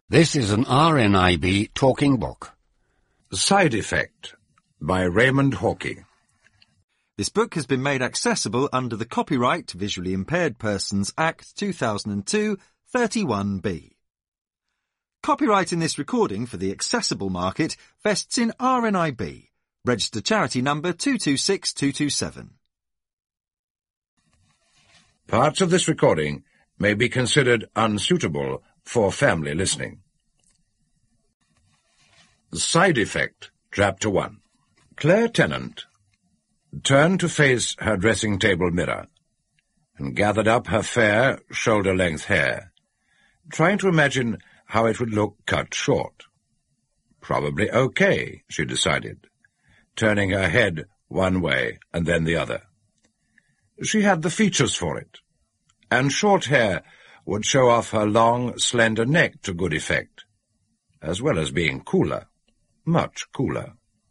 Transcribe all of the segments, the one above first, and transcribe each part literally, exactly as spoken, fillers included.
This is an R N I B talking book. Side Effect by Raymond Hawking. This book has been made accessible under the Copyright Visually Impaired Persons Act two thousand two, thirty-one B. Copyright in this recording for the accessible market vests in R N I B, registered charity number two two six two two seven. Parts of this recording may be considered unsuitable for family listening. Side Effect, Chapter one. Claire Tennant turned to face her dressing-table mirror and gathered up her fair, shoulder-length hair, trying to imagine how it would look cut short. Probably okay, she decided, turning her head one way and then the other. She had the features for it, and short hair would show off her long, slender neck to good effect, as well as being cooler, much cooler.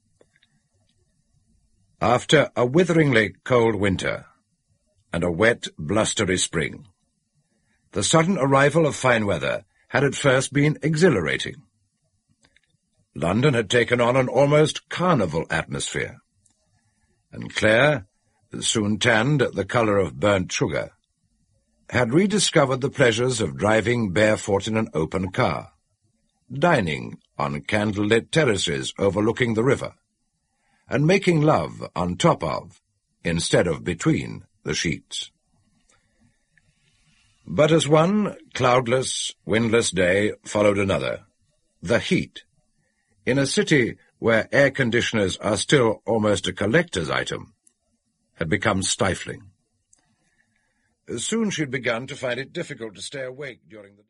After a witheringly cold winter and a wet, blustery spring, the sudden arrival of fine weather had at first been exhilarating. London had taken on an almost carnival atmosphere, and Claire, soon tanned the colour of burnt sugar, had rediscovered the pleasures of driving barefoot in an open car, dining on candlelit terraces overlooking the river, and making love on top of, instead of between, the sheets. But as one cloudless, windless day followed another, the heat, in a city where air conditioners are still almost a collector's item, had become stifling. Soon she'd begun to find it difficult to stay awake during the day.